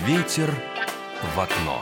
Ветер в окно.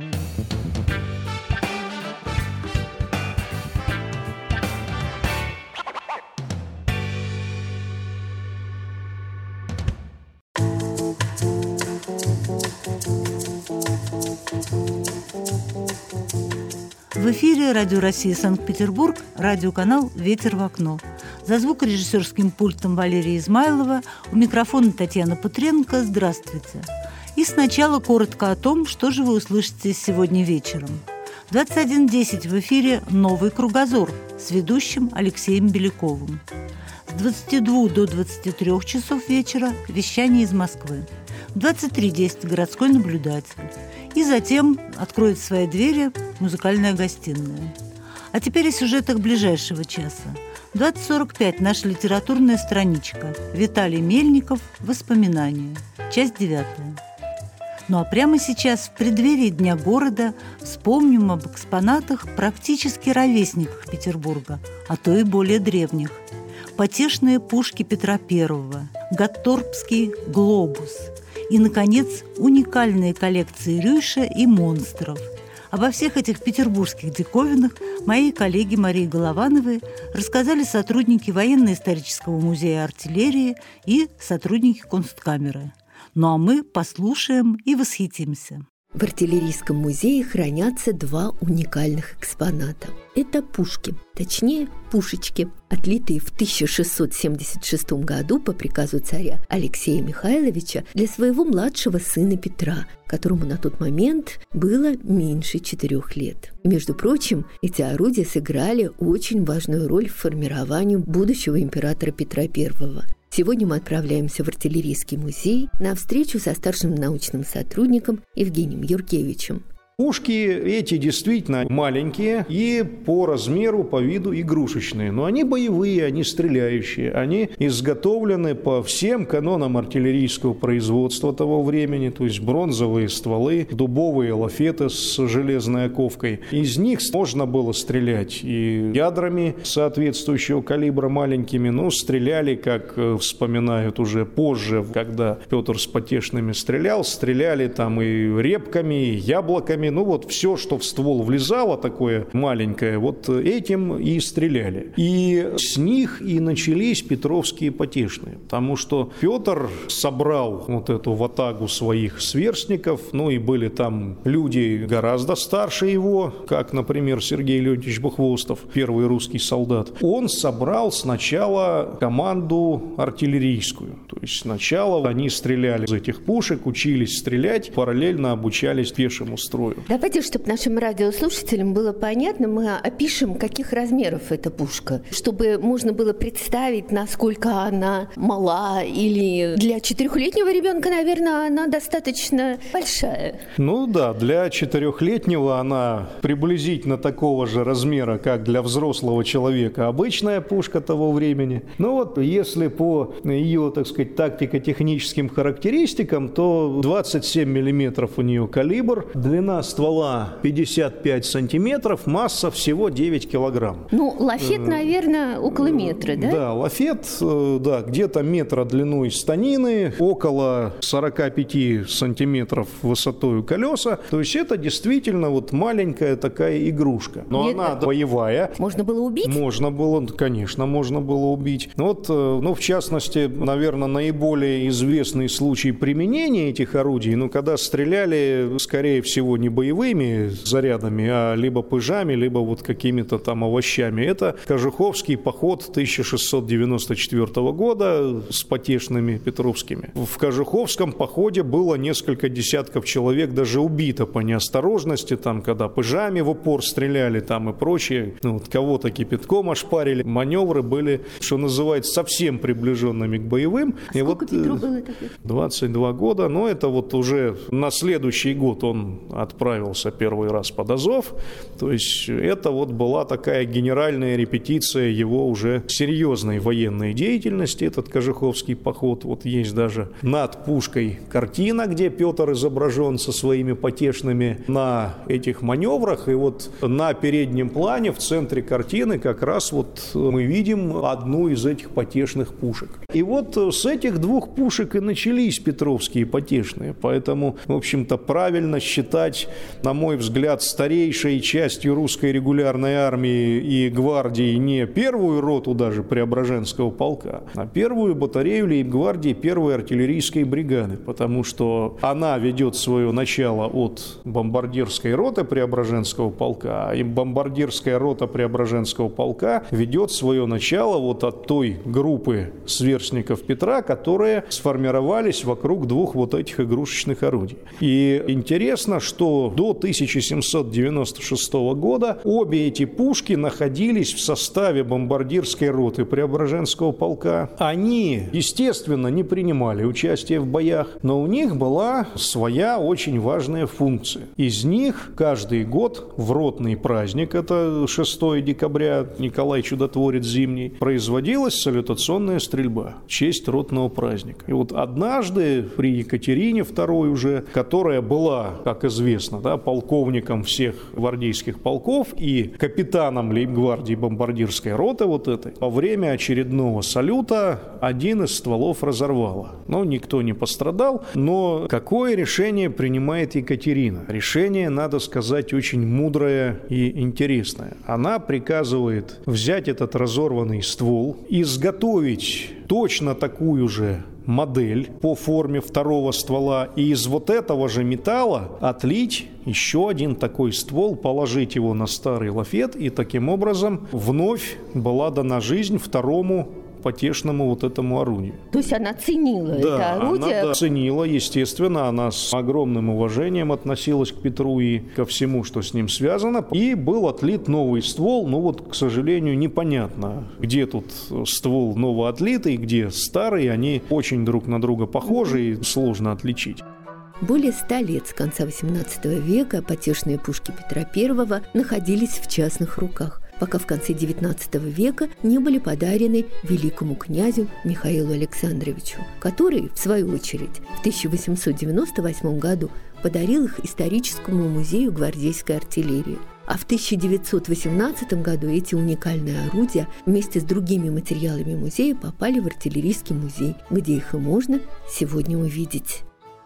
В эфире Радио России Санкт-Петербург, радиоканал «Ветер в окно». За звукорежиссерским пультом Валерия Измайлова, у микрофона Татьяна Путренко. Здравствуйте. И сначала коротко о том, что же вы услышите сегодня вечером. В 21:10 в эфире «Новый кругозор» с ведущим Алексеем Беляковым. С 22 до 23 часов вечера вещание из Москвы. В 23:10 городской наблюдатель. И затем откроет свои двери музыкальная гостиная. А теперь о сюжетах ближайшего часа. В 20:45 наша литературная страничка. Виталий Мельников. Воспоминания. Часть 9. Ну а прямо сейчас, в преддверии Дня города, вспомним об экспонатах, практически ровесниках Петербурга, а то и более древних. Потешные пушки Петра I, Гатторпский глобус и, наконец, уникальные коллекции Рюйша и монстров. Обо всех этих петербургских диковинах мои коллеги Марии Головановой рассказали сотрудники военно-исторического музея артиллерии и сотрудники Кунсткамеры. Ну а мы послушаем и восхитимся. В артиллерийском музее хранятся два уникальных экспоната. Это пушки, точнее пушечки, отлитые в 1676 году по приказу царя Алексея Михайловича для своего младшего сына Петра, которому на тот момент было меньше 4 лет. Между прочим, эти орудия сыграли очень важную роль в формировании будущего императора Петра I. Сегодня мы отправляемся в артиллерийский музей на встречу со старшим научным сотрудником Евгением Юркевичем. Пушки эти действительно маленькие и по размеру, по виду игрушечные. Но они боевые, они стреляющие. Они изготовлены по всем канонам артиллерийского производства того времени. То есть бронзовые стволы, дубовые лафеты с железной оковкой. Из них можно было стрелять и ядрами соответствующего калибра маленькими. Но стреляли, как вспоминают уже позже, когда Петр с Потешными стреляли там и репками, и яблоками. Ну вот все, что в ствол влезало, такое маленькое, вот этим и стреляли. И с них и начались петровские потешные. Потому что Петр собрал вот эту ватагу своих сверстников, ну и были там люди гораздо старше его, как, например, Сергей Леонтьевич Бухвостов, первый русский солдат. Он собрал сначала команду артиллерийскую. То есть сначала они стреляли из этих пушек, учились стрелять, параллельно обучались пешему строю. Давайте, чтобы нашим радиослушателям было понятно, мы опишем, каких размеров эта пушка, чтобы можно было представить, насколько она мала, или для 4-летнего ребенка, наверное, она достаточно большая. Ну да, для 4-летнего она приблизительно такого же размера, как для взрослого человека обычная пушка того времени. Но вот если по ее, так сказать, тактико-техническим характеристикам, то 27 миллиметров у нее калибр, длина ствола 55 сантиметров, масса всего 9 килограмм. Ну, лафет, наверное, около метра, да? Да, лафет, да, где-то метра длиной станины, около 45 сантиметров высотой колеса. То есть это действительно вот маленькая такая игрушка. Но она боевая. Можно было убить? Можно было, конечно, можно было убить. Вот, ну, в частности, наверное, наиболее известный случай применения этих орудий, ну, когда стреляли, скорее всего, не боевыми зарядами, а либо пыжами, либо вот какими-то там овощами. Это Кожуховский поход 1694 года с потешными петровскими. В Кожуховском походе было несколько десятков человек даже убито по неосторожности, там, когда пыжами в упор стреляли там и прочее. Ну, вот кого-то кипятком ошпарили. Маневры были, что называется, совсем приближенными к боевым. А и сколько вот Петру было таких? 22 года, но это вот уже на следующий год он отправился отправился первый раз под Азов. То есть это вот была такая генеральная репетиция его уже серьезной военной деятельности, этот Кожуховский поход. Вот есть даже над пушкой картина, где Петр изображен со своими потешными на этих маневрах. И вот на переднем плане в центре картины как раз вот мы видим одну из этих потешных пушек. И вот с этих двух пушек и начались петровские потешные. Поэтому, в общем-то, правильно считать, на мой взгляд, старейшей частью русской регулярной армии и гвардии не первую роту даже Преображенского полка, а первую батарею лейб-гвардии первой артиллерийской бригады, потому что она ведет свое начало от бомбардирской роты Преображенского полка, и бомбардирская рота Преображенского полка ведет свое начало вот от той группы сверстников Петра, которые сформировались вокруг двух вот этих игрушечных орудий. И интересно, что до 1796 года обе эти пушки находились в составе бомбардирской роты Преображенского полка. Они, естественно, не принимали участие в боях, но у них была своя очень важная функция. Из них каждый год в ротный праздник, это 6 декабря, Николай Чудотворец зимний, производилась салютационная стрельба в честь ротного праздника. И вот однажды при Екатерине II уже, которая была, как известно, полковником всех гвардейских полков и капитаном лейб-гвардии бомбардирской роты вот этой, во время очередного салюта один из стволов разорвало. Но никто не пострадал. Но какое решение принимает Екатерина? Решение, надо сказать, очень мудрое и интересное. Она приказывает взять этот разорванный ствол, изготовить точно такую же модель по форме второго ствола и из вот этого же металла отлить еще один такой ствол, положить его на старый лафет, и таким образом вновь была дана жизнь второму потешному вот этому орудию. То есть она ценила это орудие? Она ценила, естественно, она с огромным уважением относилась к Петру и ко всему, что с ним связано. И был отлит новый ствол, но вот, к сожалению, непонятно, где тут ствол новоотлитый, где старый. Они очень друг на друга похожи и сложно отличить. Более 100 лет с конца XVIII века потешные пушки Петра I находились в частных руках, пока в конце XIX века не были подарены великому князю Михаилу Александровичу, который, в свою очередь, в 1898 году подарил их историческому музею гвардейской артиллерии. А в 1918 году эти уникальные орудия вместе с другими материалами музея попали в артиллерийский музей, где их и можно сегодня увидеть.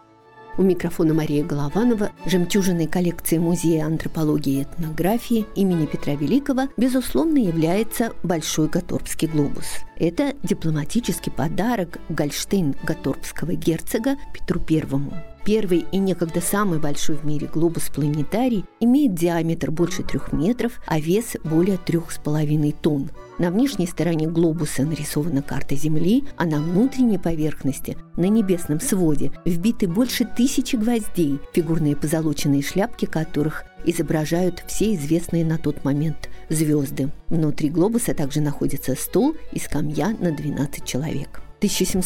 У микрофона Мария Голованова. Жемчужиной коллекции Музея антропологии и этнографии имени Петра Великого, безусловно, является Большой Гатторпский глобус. Это дипломатический подарок Гольштейн-Гатторпского герцога Петру I. Первый и некогда самый большой в мире глобус-планетарий имеет диаметр больше 3 метров, а вес более 3,5 тонн. На внешней стороне глобуса нарисована карта Земли, а на внутренней поверхности, на небесном своде, вбиты больше 1000 гвоздей, фигурные позолоченные шляпки которых изображают все известные на тот момент звезды. Внутри глобуса также находится стол и скамья на 12 человек. В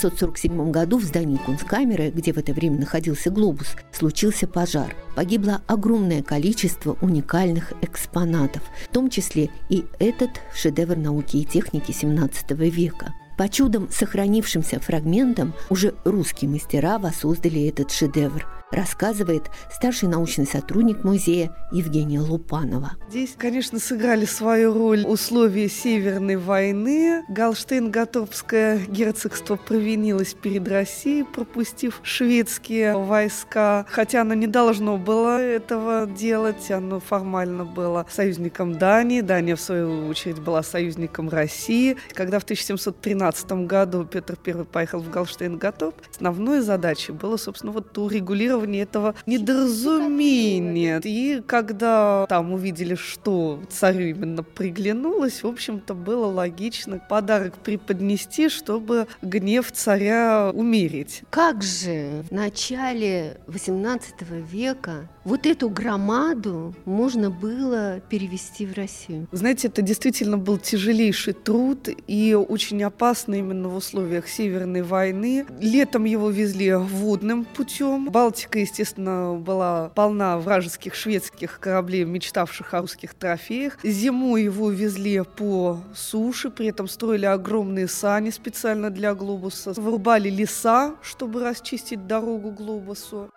1747 году в здании Кунсткамеры, где в это время находился глобус, случился пожар. Погибло огромное количество уникальных экспонатов, в том числе и этот шедевр науки и техники XVII века. По чудом сохранившимся фрагментам уже русские мастера воссоздали этот шедевр, рассказывает старший научный сотрудник музея Евгения Лупанова. Здесь, конечно, сыграли свою роль условия Северной войны. Галштейн-Гатторпское герцогство провинилось перед Россией, пропустив шведские войска. Хотя оно не должно было этого делать, оно формально было союзником Дании. Дания, в свою очередь, была союзником России. Когда в 1713 году Петр I поехал в Галштейн-Гатторп, основной задачей было, собственно, вот урегулирование этого недоразумения. И когда там увидели, что царю именно приглянулось, в общем-то, было логично подарок преподнести, чтобы гнев царя умерить. Как же в начале XVIII века вот эту громаду можно было перевести в Россию? Знаете, это действительно был тяжелейший труд и очень опасный опасно именно в условиях Северной войны. Летом его везли водным путем. Балтика, естественно, была полна вражеских шведских кораблей, мечтавших о русских трофеях. Зимой его везли по суше, при этом строили огромные сани специально для глобуса. Вырубали леса, чтобы расчистить дорогу глобусу.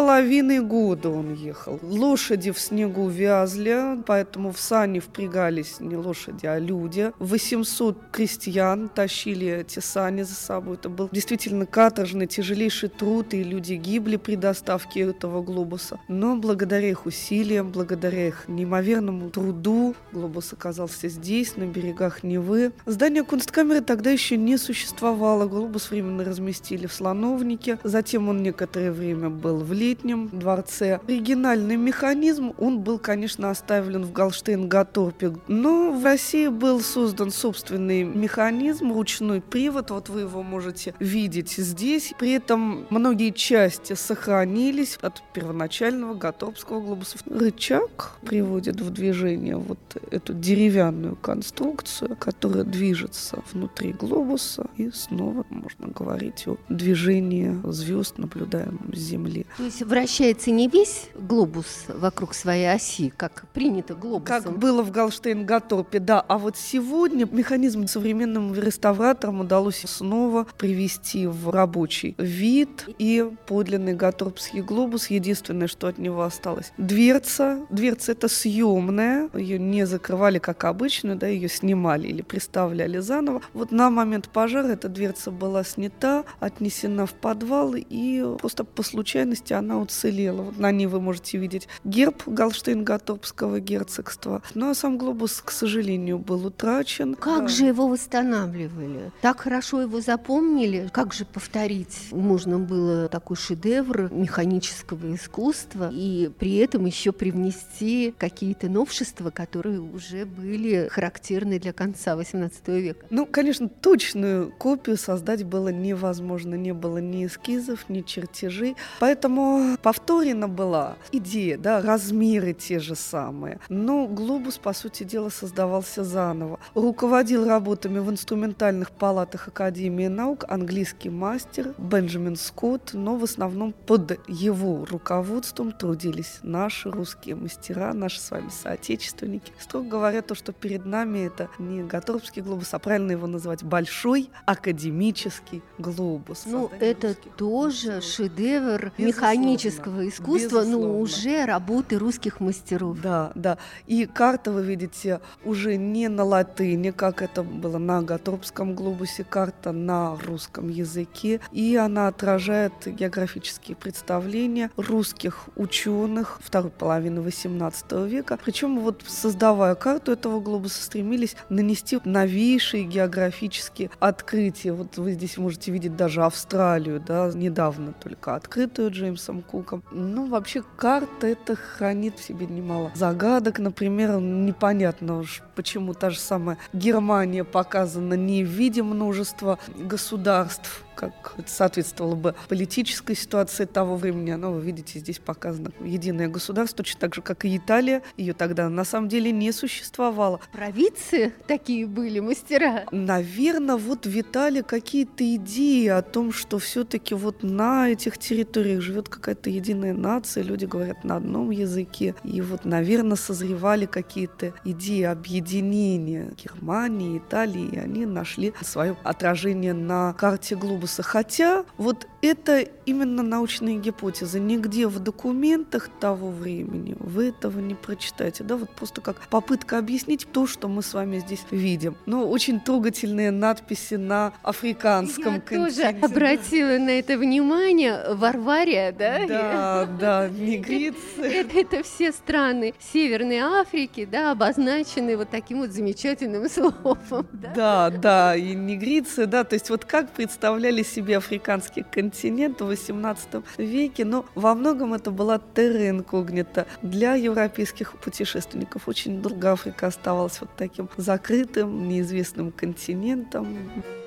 3,5 года он ехал. Лошади в снегу вязли, поэтому в сани впрягались не лошади, а люди. 800 крестьян тащили эти сани за собой. Это был действительно каторжный, тяжелейший труд, и люди гибли при доставке этого глобуса. Но благодаря их усилиям, благодаря их неимоверному труду, глобус оказался здесь, на берегах Невы. Здание Кунсткамеры тогда еще не существовало. Глобус временно разместили в Слоновнике. Затем он некоторое время был в Летнем дворце. Оригинальный механизм, он был, конечно, оставлен в Галштейн-Гатторпе, но в России был создан собственный механизм, ручной привод. Вот вы его можете видеть здесь. При этом многие части сохранились от первоначального гатторпского глобуса. Рычаг приводит в движение вот эту деревянную конструкцию, которая движется внутри глобуса, и снова можно говорить о движении звезд, наблюдаемом с Земли. То есть вращается не весь глобус вокруг своей оси, как принято глобусом? Как было в Галштейн-Гатторпе, да. А вот сегодня механизм современным реставраторам удалось снова привести в рабочий вид. И подлинный гатторпский глобус, единственное, что от него осталось — дверца. Дверца эта съемная, ее не закрывали как обычно, да, ее снимали или приставляли заново. Вот на момент пожара эта дверца была снята, отнесена в подвал, и просто по случайности она уцелела. Вот на ней вы можете видеть герб Галштейн-Гатторпского герцогства. Ну а сам глобус, к сожалению, был утрачен. Как же его восстанавливали? Так хорошо его запомнили? Как же повторить? Можно было такой шедевр механического искусства и при этом еще привнести какие-то новшества, которые уже были характерны для конца XVIII века. Ну, конечно, точную копию создать было невозможно. Не было ни эскизов, ни чертежей. Поэтому повторена была идея, да, размеры те же самые. Но глобус, по сути дела, создавался заново. Руководил работами в инструментальных палатах Академии наук английский мастер Бенджамин Скотт, но в основном под его руководством трудились наши русские мастера, наши с вами соотечественники. Строго говоря, то, что перед нами, это не гатторпский глобус, а правильно его назвать большой академический глобус. Ну, это тоже шедевр механического искусства, но уже работы русских мастеров. Да, да. И карта, вы видите, уже не на латыни, как это было на гатторпском глобусе, карта на русском языке, и она отражает географические представления русских ученых второй половины XVIII века. Причем вот создавая карту этого глобуса, стремились нанести новейшие географические открытия. Вот вы здесь можете видеть даже Австралию, да, недавно только открытую Джеймсом Куком. Ну, вообще, карта это хранит в себе немало загадок. Например, непонятно уж, почему та же самая Германия показана не в виде множества государств, как это соответствовало бы политической ситуации того времени. Оно, вы видите, здесь показано единое государство, точно так же, как и Италия. Ее тогда на самом деле не существовало. Провидцы такие были, мастера. Наверное, вот витали какие-то идеи о том, что все-таки вот на этих территориях живет какая-то единая нация, люди говорят на одном языке. И вот, наверное, созревали какие-то идеи объединения Германии, Италии, и они нашли свое отражение на карте глобуса. Хотя вот это именно научные гипотезы. Нигде в документах того времени вы этого не прочитаете. Да? Вот просто как попытка объяснить то, что мы с вами здесь видим. Но очень трогательные надписи на африканском континенте. Я тоже обратила на это внимание. Варвария, да? Да, да, негрицы. Это все страны Северной Африки, да, обозначены вот таким вот замечательным словом. Да, да, и негрицы, да, то есть вот как представляли себе африканский континент в XVIII веке, но во многом это была терра инкогнита для европейских путешественников. Очень долго Африка оставалась вот таким закрытым, неизвестным континентом.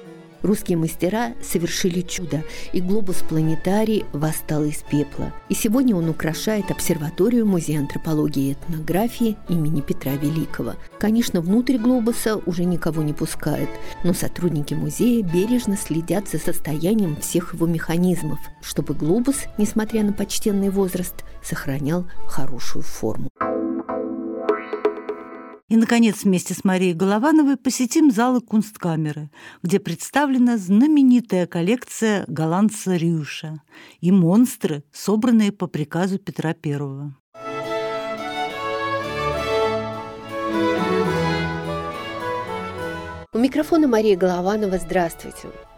Русские мастера совершили чудо, и глобус-планетарий восстал из пепла. И сегодня он украшает обсерваторию Музея антропологии и этнографии имени Петра Великого. Конечно, внутрь глобуса уже никого не пускают, но сотрудники музея бережно следят за состоянием всех его механизмов, чтобы глобус, несмотря на почтенный возраст, сохранял хорошую форму. И, наконец, вместе с Марией Головановой посетим залы Кунсткамеры, где представлена знаменитая коллекция голландца Рюйша и монстры, собранные по приказу Петра I. У микрофона Мария Голованова. Здравствуйте. В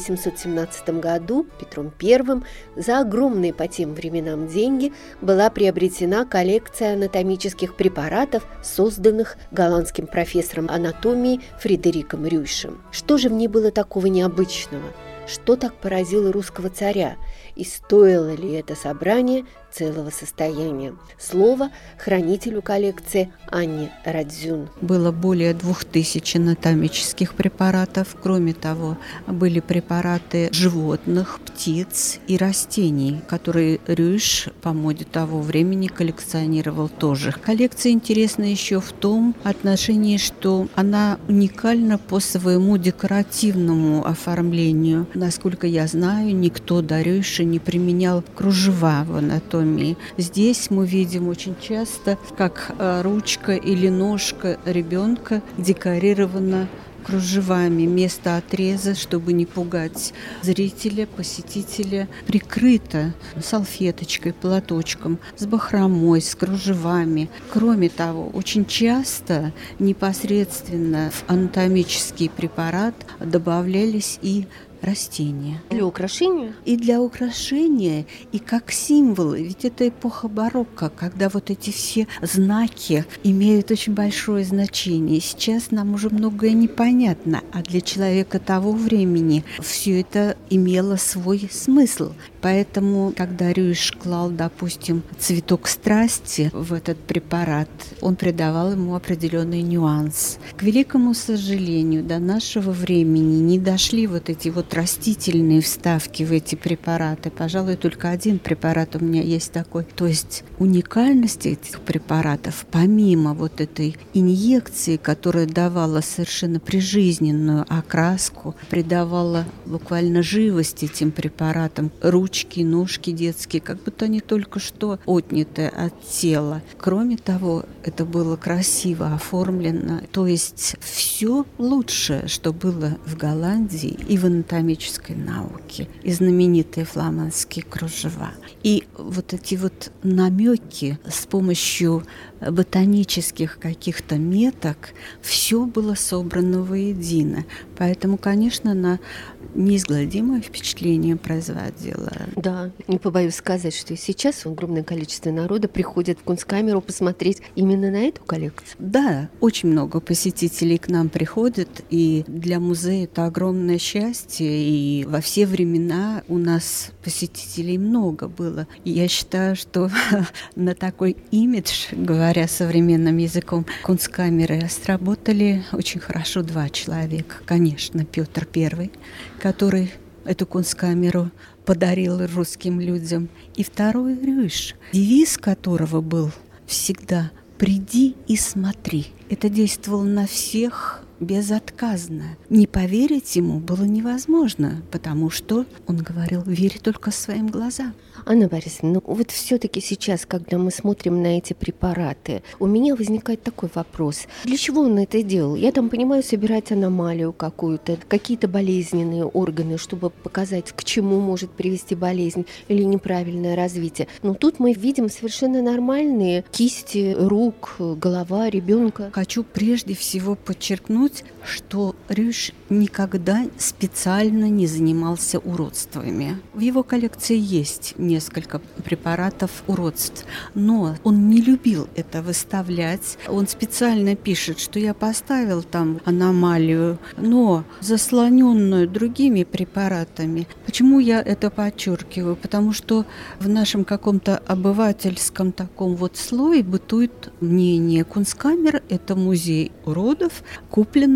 1717 году Петром I за огромные по тем временам деньги была приобретена коллекция анатомических препаратов, созданных голландским профессором анатомии Фредериком Рюйшем. Что же в ней было такого необычного? Что так поразило русского царя? И стоило ли это собрание целого состояния? Слово хранителю коллекции Анне Радзюн. Было более 2000 анатомических препаратов. Кроме того, были препараты животных, птиц и растений, которые Рюйш по моде того времени коллекционировал тоже. Коллекция интересна еще в том отношении, что она уникальна по своему декоративному оформлению. Насколько я знаю, никто до Рюйша не применял кружева в анатомии. Здесь мы видим очень часто, как ручка или ножка ребенка декорирована кружевами. Место отреза, чтобы не пугать зрителя, посетителя, прикрыто салфеточкой, платочком, с бахромой, с кружевами. Кроме того, очень часто непосредственно в анатомический препарат добавлялись и растения. Для украшения? И для украшения, и как символы. Ведь это эпоха барокко, когда вот эти все знаки имеют очень большое значение. Сейчас нам уже многое непонятно, а для человека того времени все это имело свой смысл. Поэтому, когда Рюйш клал, допустим, цветок страсти в этот препарат, он придавал ему определенный нюанс. К великому сожалению, до нашего времени не дошли вот эти вот растительные вставки в эти препараты. Пожалуй, только один препарат у меня есть такой. То есть уникальность этих препаратов, помимо вот этой инъекции, которая давала совершенно прижизненную окраску, придавала буквально живость этим препаратам, ручки, ножки детские, как будто они только что отняты от тела. Кроме того, это было красиво оформлено. То есть все лучшее, что было в Голландии и в анатомической науке, и знаменитые фламандские кружева. И вот эти вот намеки с помощью ботанических каких-то меток, все было собрано воедино. Поэтому, конечно, на неизгладимое впечатление производила. Да, не побоюсь сказать, что и сейчас огромное количество народа приходит в Кунсткамеру посмотреть именно на эту коллекцию. Да, очень много посетителей к нам приходят, и для музея это огромное счастье, и во все времена у нас посетителей много было. И я считаю, что на такой имидж, говоря современным языком, Кунсткамеры сработали очень хорошо два человека. Конечно, Петр I, который эту Кунсткамеру подарил русским людям, и второй Рюйш, девиз которого был всегда «Приди и смотри». Это действовало на всех безотказно. Не поверить ему было невозможно, потому что он говорил: верь только своим глазам. Анна Борисовна, вот все-таки сейчас, когда мы смотрим на эти препараты, у меня возникает такой вопрос. Для чего он это делал? Я там понимаю, собирать аномалию какую-то, какие-то болезненные органы, чтобы показать, к чему может привести болезнь или неправильное развитие. Но тут мы видим совершенно нормальные кисти, рук, голова ребенка. Хочу прежде всего подчеркнуть, что Рюйш никогда специально не занимался уродствами. В его коллекции есть несколько препаратов уродств, но он не любил это выставлять. Он специально пишет, что я поставил там аномалию, но заслоненную другими препаратами. Почему я это подчеркиваю? Потому что в нашем каком-то обывательском таком вот слое бытует мнение: Кунсткамера – это музей уродов, купленных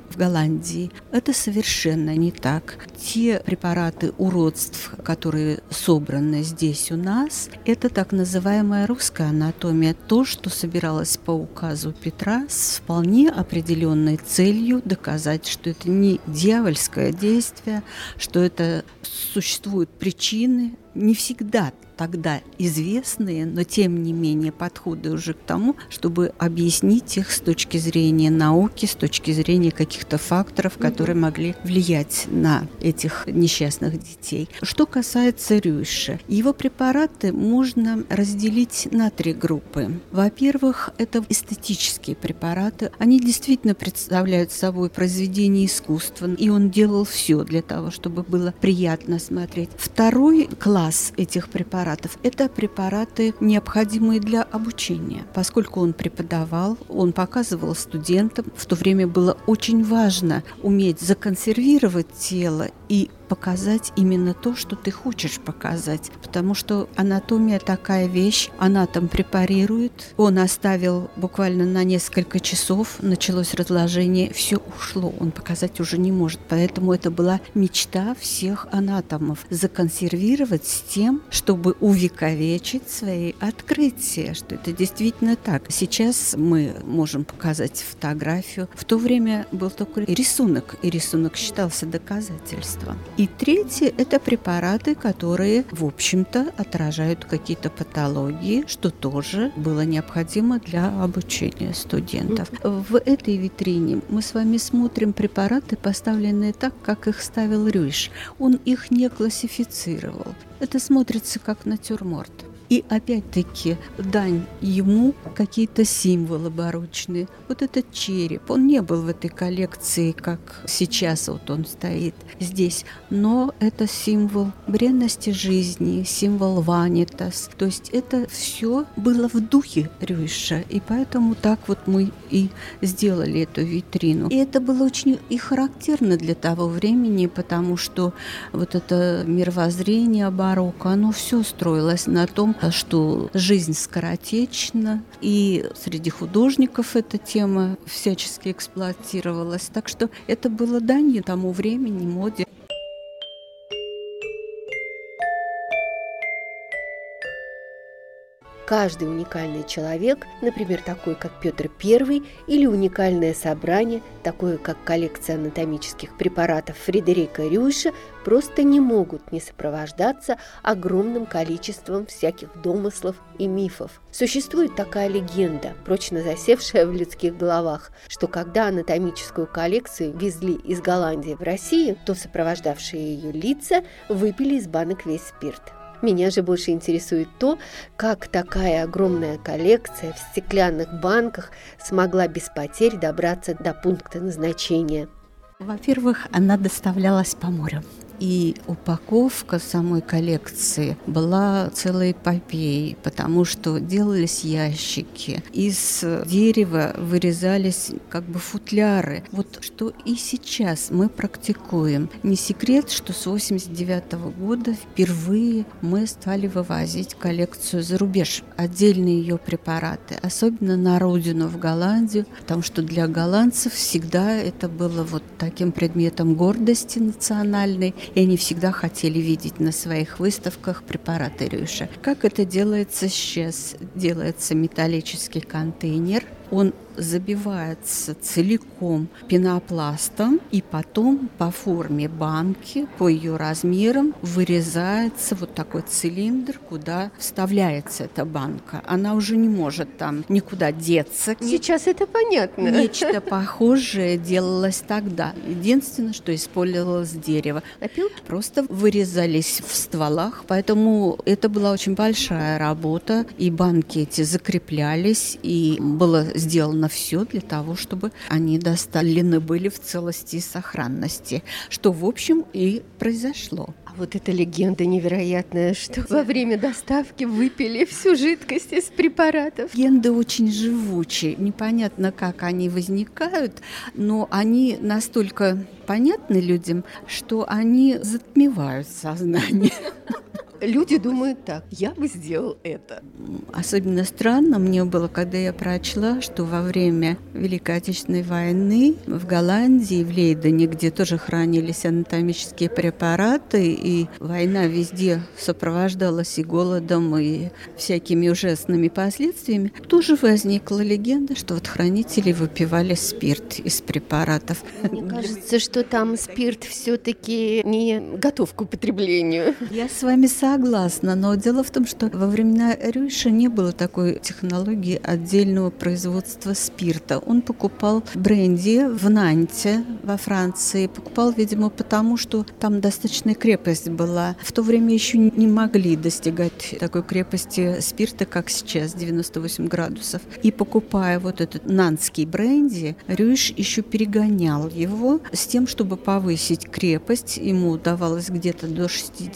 в Голландии. Это совершенно не так. Те препараты уродств, которые собраны здесь у нас, это так называемая русская анатомия, то, что собиралось по указу Петра с вполне определенной целью доказать, что это не дьявольское действие, что это существуют причины, не всегда тогда известные, но тем не менее подходы уже к тому, чтобы объяснить их с точки зрения науки, с точки зрения каких-то факторов, которые могли влиять на этих несчастных детей. Что касается Рюйша, его препараты можно разделить на 3 группы. Во-первых, это эстетические препараты. Они действительно представляют собой произведение искусства, и он делал все для того, чтобы было приятно смотреть. Второй класс этих препаратов – это препараты, необходимые для обучения. Поскольку он преподавал, он показывал студентам. В то время было очень важно уметь законсервировать тело и показать именно то, что ты хочешь показать. Потому что анатомия такая вещь, анатом препарирует, он оставил буквально на несколько часов, началось разложение, все ушло, он показать уже не может. Поэтому это была мечта всех анатомов – законсервировать с тем, чтобы увековечить свои открытия, что это действительно так. Сейчас мы можем показать фотографию. В то время был только рисунок, и рисунок считался доказательством. И третье – это препараты, которые, в общем-то, отражают какие-то патологии, что тоже было необходимо для обучения студентов. В этой витрине мы с вами смотрим препараты, поставленные так, как их ставил Рюйш. Он их не классифицировал. Это смотрится как натюрморт. И опять-таки дань ему какие-то символы барочные. Вот этот череп, он не был в этой коллекции, как сейчас вот он стоит здесь, но это символ бренности жизни, символ ванитас. То есть это все было в духе Рюйша, и поэтому так вот мы и сделали эту витрину. И это было очень и характерно для того времени, потому что вот это мировоззрение барокко, оно все строилось на том, что жизнь скоротечна, и среди художников эта тема всячески эксплуатировалась. Так что это было данью тому времени, моде. Каждый уникальный человек, например, такой, как Петр I, или уникальное собрание, такое, как коллекция анатомических препаратов Фредерика Рюйша, просто не могут не сопровождаться огромным количеством всяких домыслов и мифов. Существует такая легенда, прочно засевшая в людских головах, что когда анатомическую коллекцию везли из Голландии в Россию, то сопровождавшие ее лица выпили из банок весь спирт. Меня же больше интересует то, как такая огромная коллекция в стеклянных банках смогла без потерь добраться до пункта назначения. Во-первых, она доставлялась по морю. И упаковка самой коллекции была целой эпопеей, потому что делались ящики, из дерева вырезались как бы футляры. Вот что и сейчас мы практикуем. Не секрет, что с 1989 года впервые мы стали вывозить коллекцию за рубеж, отдельные ее препараты, особенно на родину, в Голландию, потому что для голландцев всегда это было вот таким предметом гордости национальной, и они всегда хотели видеть на своих выставках препараты Рюйша. Как это делается сейчас? Делается металлический контейнер, он забивается целиком пенопластом, и потом по форме банки, по ее размерам вырезается вот такой цилиндр, куда вставляется эта банка. Она уже не может там никуда деться. Сейчас это понятно. Нечто похожее делалось тогда. Единственное, что использовалось дерево. Опилки? Просто вырезались в стволах, поэтому это была очень большая работа, и банки эти закреплялись, и было сделано все для того, чтобы они доставлены были в целости и сохранности, что, в общем, и произошло. А вот эта легенда невероятная, что во время доставки выпили всю жидкость из препаратов. Легенды очень живучие, непонятно, как они возникают, но они настолько понятны людям, что они затмевают сознание. люди думают так: я бы сделал это. Особенно странно мне было, когда я прочла, что во время Великой Отечественной войны в Голландии, в Лейдене, где тоже хранились анатомические препараты, и война везде сопровождалась и голодом, и всякими ужасными последствиями, тоже возникла легенда, что вот хранители выпивали спирт из препаратов. Мне кажется, что там спирт все-таки не готов к употреблению. Я с вами согласна, но дело в том, что во времена Рюйша не было такой технологии отдельного производства спирта. Он покупал бренди в Нанте во Франции. Покупал, видимо, потому что там достаточная крепость была. В то время еще не могли достигать такой крепости спирта, как сейчас, 98 градусов. И покупая вот этот нантский бренди, Рюйш еще перегонял его с тем, чтобы повысить крепость. Ему удавалось где-то до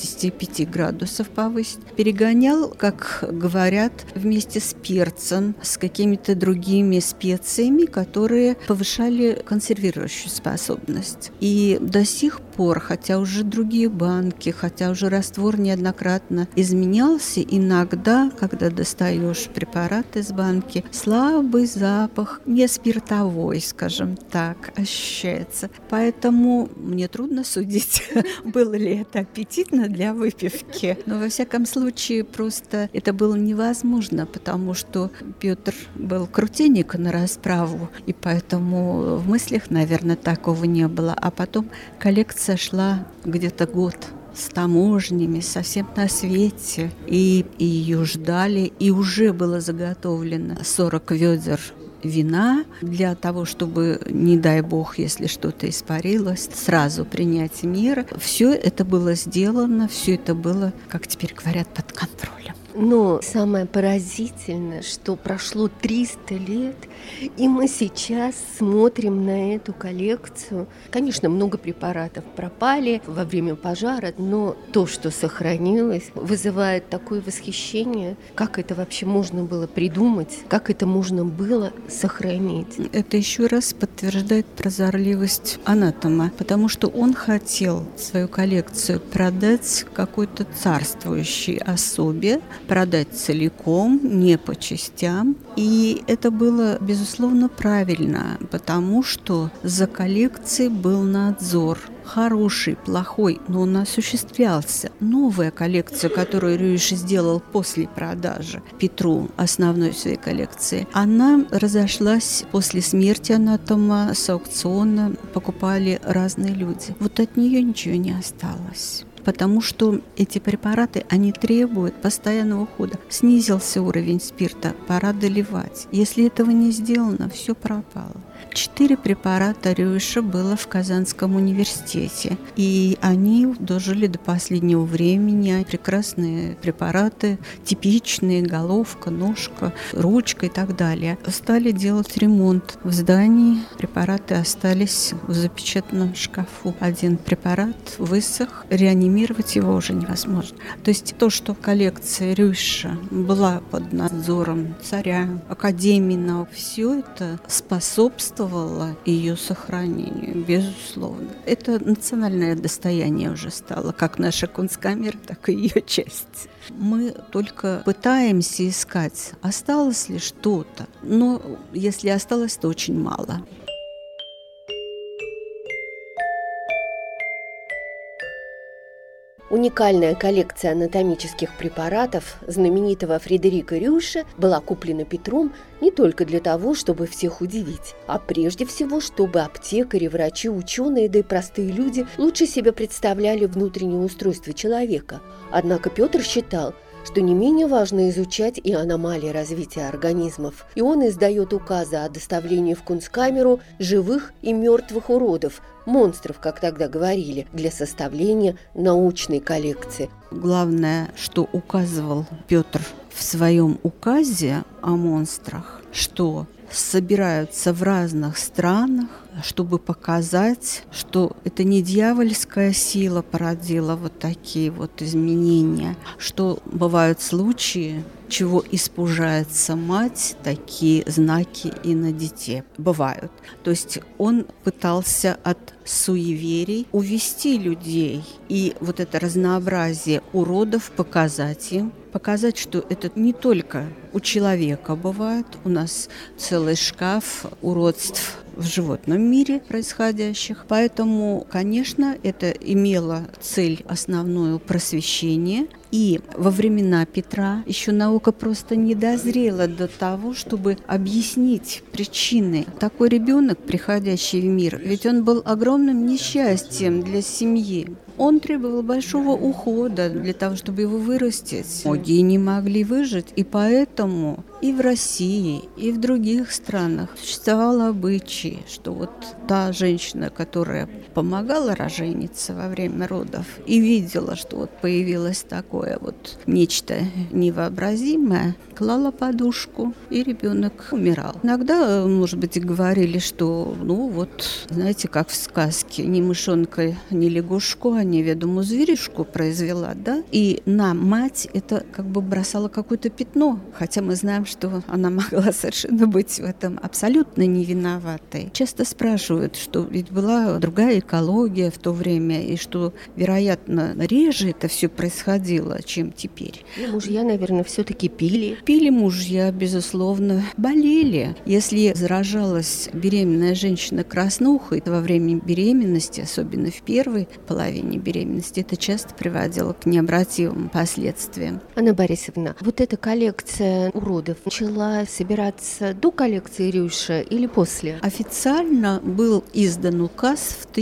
65 градусов повысить. Перегонял, как говорят, вместе с перцем, с какими-то другими специями, которые повышали консервирующую способность. И до сих пор, хотя уже другие банки, хотя уже раствор неоднократно изменялся, иногда, когда достаешь препарат из банки, слабый запах, не спиртовой, скажем так, ощущается. Поэтому мне трудно судить, было ли это аппетитно для выпивки. Но во всяком случае, просто это было невозможно, потому что Петр был крутенек на расправу, и поэтому в мыслях, наверное, такого не было. А потом коллекция шла где-то год с таможнями, совсем на свете, и ее ждали, и уже было заготовлено 40 ведер вина для того, чтобы, не дай бог, если что-то испарилось, сразу принять меры. Все это было сделано, все это было, как теперь говорят, под контролем. Но самое поразительное, что прошло 300 лет, и мы сейчас смотрим на эту коллекцию. Конечно, много препаратов пропали во время пожара, но то, что сохранилось, вызывает такое восхищение. Как это вообще можно было придумать? Как это можно было сохранить? Это еще раз подтверждает прозорливость анатома, потому что он хотел свою коллекцию продать какой-то царствующей особе, продать целиком, не по частям. И это было, безусловно, правильно, потому что за коллекцией был надзор. Хороший, плохой, но он осуществлялся. Новая коллекция, которую Рюйш сделал после продажи Петру основной своей коллекции, она разошлась после смерти анатома с аукциона, покупали разные люди. Вот от нее ничего не осталось. Потому что эти препараты, они требуют постоянного ухода. Снизился уровень спирта, пора доливать. Если этого не сделано, все пропало. 4 препарата Рюйша было в Казанском университете, и они дожили до последнего времени. Прекрасные препараты, типичные, головка, ножка, ручка и так далее. Стали делать ремонт в здании, препараты остались в запечатанном шкафу. Один препарат высох, реанимировать его уже невозможно. То есть то, что коллекция Рюйша была под надзором царя, академии наук, все это способствовало ее сохранению, безусловно. Это национальное достояние уже стало, как наша Кунсткамера, так и ее часть. Мы только пытаемся искать, осталось ли что-то, но если осталось, то очень мало. Уникальная коллекция анатомических препаратов знаменитого Фредерика Рюйша была куплена Петром не только для того, чтобы всех удивить, а прежде всего, чтобы аптекари, врачи, ученые, да и простые люди лучше себе представляли внутреннее устройство человека. Однако Петр считал, что не менее важно изучать и аномалии развития организмов. И он издает указы о доставлении в Кунсткамеру живых и мертвых уродов, монстров, как тогда говорили, для составления научной коллекции. Главное, что указывал Петр в своем указе о монстрах, что собираются в разных странах чтобы показать, что это не дьявольская сила породила вот такие вот изменения, что бывают случаи, чего испужается мать, такие знаки и на дите бывают. То есть он пытался от суеверий увести людей и вот это разнообразие уродов показать им, показать, что это не только у человека бывает, у нас целый шкаф уродств в животном мире происходящих. Поэтому, конечно, это имело цель основную просвещение. И во времена Петра еще наука просто не дозрела до того, чтобы объяснить причины. Такой ребенок, приходящий в мир, ведь он был огромным несчастьем для семьи. Он требовал большого ухода для того, чтобы его вырастить. Многие не могли выжить, и поэтому и в России, и в других странах существовал обычай, что вот та женщина, которая помогала роженице во время родов и видела, что вот появилось такое вот нечто невообразимое, клала подушку, и ребенок умирал. Иногда, может быть, и говорили, что, ну вот, знаете, как в сказке, ни мышонка, ни лягушку, а неведомую зверюшку произвела, да? И на мать это как бы бросало какое-то пятно, хотя мы знаем, что она могла совершенно быть в этом абсолютно не виноватой. Часто спрашивают, что ведь была другая экология в то время, и что, вероятно, реже это все происходило, чем теперь. И мужья, наверное, все-таки пили. Пили мужья, безусловно, болели. Если заражалась беременная женщина краснухой во время беременности, особенно в первой половине беременности, это часто приводило к необратимым последствиям. Анна Борисовна, вот эта коллекция уродов начала собираться до коллекции Рюйша или после? Официально был издан указ в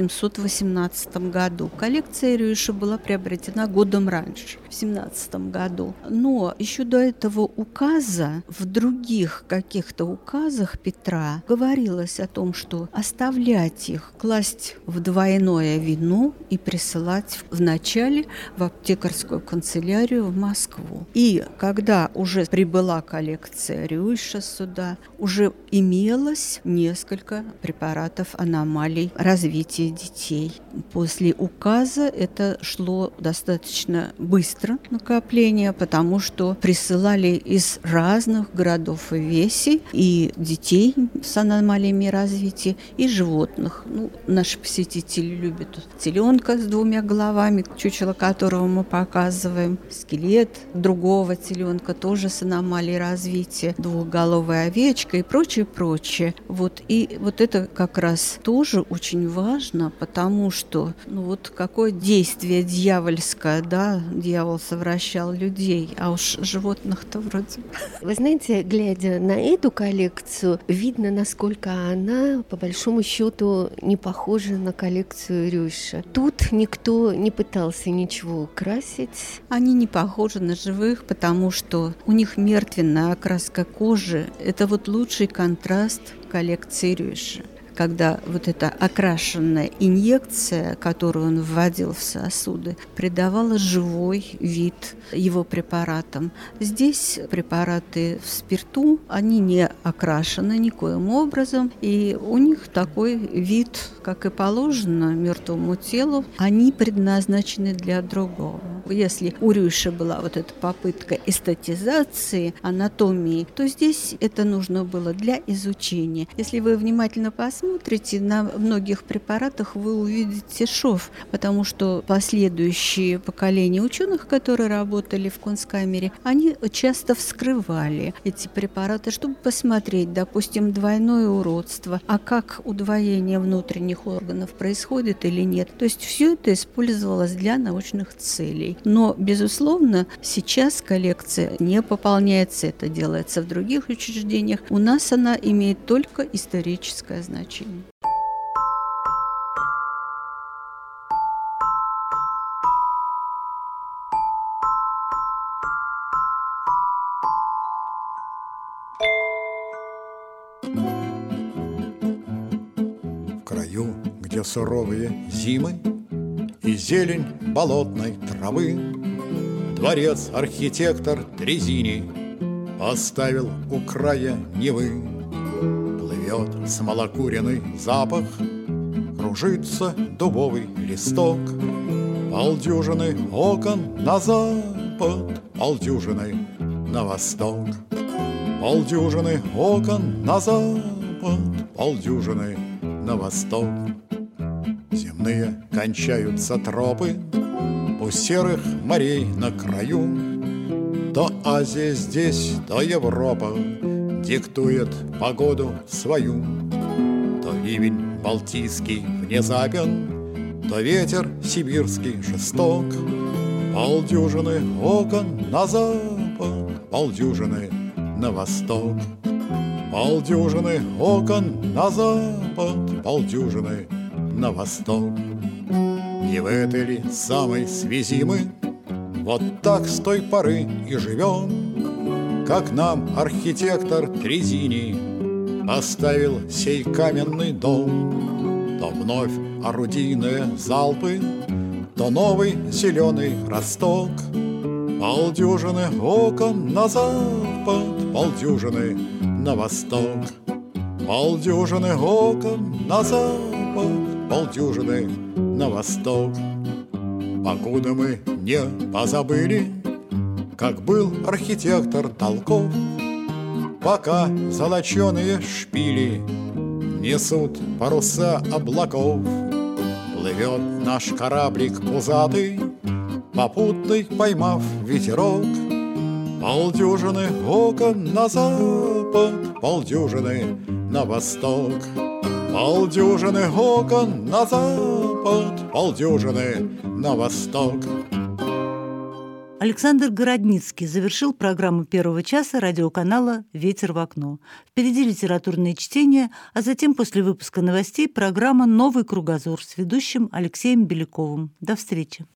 1718 году. Коллекция Рюйша была приобретена годом раньше, в 17 году. Но еще до этого указа, в других каких-то указах Петра говорилось о том, что оставлять их, класть в двойное вино и присылать вначале в аптекарскую канцелярию в Москву. И когда уже прибыла коллекция Рюйша сюда, уже имелось несколько препаратов аномалий развития детей. После указа это шло достаточно быстро, накопление, потому что присылали из разных городов и весей и детей с аномалиями развития, и животных. Наши посетители любят теленка с 2 головами, чучело которого мы показываем, скелет другого теленка, тоже с аномалией развития, 2-головая овечка и прочее. И вот это как раз тоже очень важно, потому что какое действие дьявольское, да, дьявол совращал людей, а уж животных-то вроде. Вы знаете, глядя на эту коллекцию, видно, насколько она, по большому счету, не похожа на коллекцию Рюйша. Тут никто не пытался ничего украсить. Они не похожи на живых, потому что у них мертвенная окраска кожи. Это вот лучший контраст коллекции Рюйша. Когда вот эта окрашенная инъекция, которую он вводил в сосуды, придавала живой вид его препаратам. Здесь препараты в спирту, они не окрашены никоим образом, и у них такой вид, как и положено мертвому телу, они предназначены для другого. Если у Рюйша была вот эта попытка эстетизации анатомии, то здесь это нужно было для изучения. Если вы внимательно посмотрите, на многих препаратах вы увидите шов, потому что последующие поколения ученых, которые работали в Кунсткамере, они часто вскрывали эти препараты, чтобы посмотреть, допустим, двойное уродство, а как удвоение внутренних органов происходит или нет. То есть все это использовалось для научных целей. Но, безусловно, сейчас коллекция не пополняется, это делается в других учреждениях. У нас она имеет только историческое значение. В краю, где суровые зимы и зелень болотной травы, дворец архитектор Трезини поставил у края Невы. Плывет смолокуренный запах, кружится дубовый листок. Полдюжины окон на запад, полдюжины на восток. Полдюжины окон на запад, полдюжины на восток. Земные кончаются тропы у серых морей на краю. То Азия здесь, то Европа диктует погоду свою. То ливень балтийский внезапен, то ветер сибирский жесток. Полдюжины окон на запад, полдюжины на восток. Полдюжины окон на запад, полдюжины на восток. Не в этой ли самой связи мы вот так с той поры и живем, как нам архитектор Трезини поставил сей каменный дом? То вновь орудийные залпы, то новый зеленый росток. Полдюжины окон на запад, полдюжины на восток. Полдюжины окон на запад, полдюжины на восток. Покуда мы не позабыли, как был архитектор Толков, пока золоченые шпили несут паруса облаков, плывет наш кораблик пузатый, попутный поймав ветерок. Полдюжины окон на запад, полдюжины на восток. Полдюжины окон на запад, полдюжины на восток. Александр Городницкий завершил программу первого часа радиоканала «Ветер в окно». Впереди литературные чтения, а затем после выпуска новостей программа «Новый кругозор» с ведущим Алексеем Беляковым. До встречи.